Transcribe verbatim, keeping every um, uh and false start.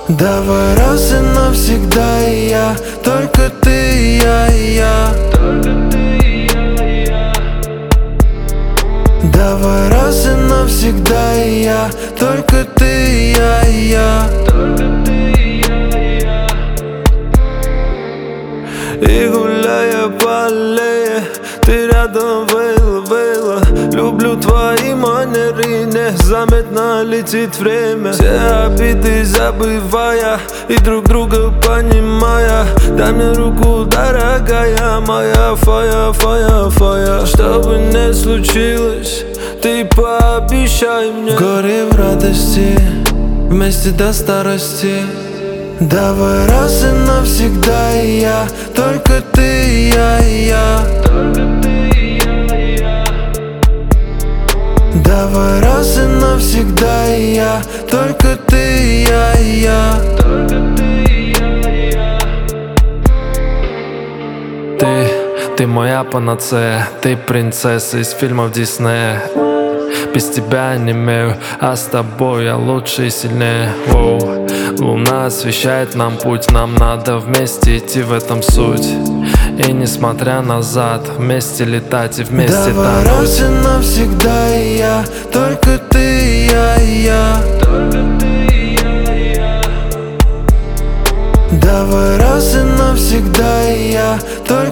Давай раз и навсегда, и я, только ты и я, и я. Давай раз и навсегда, и я, только ты и я, и я. И гуляя по аллее, ты рядом, Вейла, Вейла. Люблю твои манеры, незаметно летит время. Все обиды забывая и друг друга понимая. Дай мне руку, дорогая моя, фая, фая, фая. Что бы ни случилось, ты пообещай мне. В горе, в радости, вместе до старости. Давай раз и навсегда, и я, только ты и я, и я. Давай раз и навсегда, и я, только ты и я, и я. Ты, ты моя панацея, ты принцесса из фильмов Диснея. Без тебя не имею, а с тобой я лучше и сильнее. Воу. Луна освещает нам путь, нам надо вместе идти, в этом суть. И несмотря назад, вместе летать и вместе тонуть. Давай раз и навсегда, и я, только ты и я, и я. Давай раз и навсегда, и я, только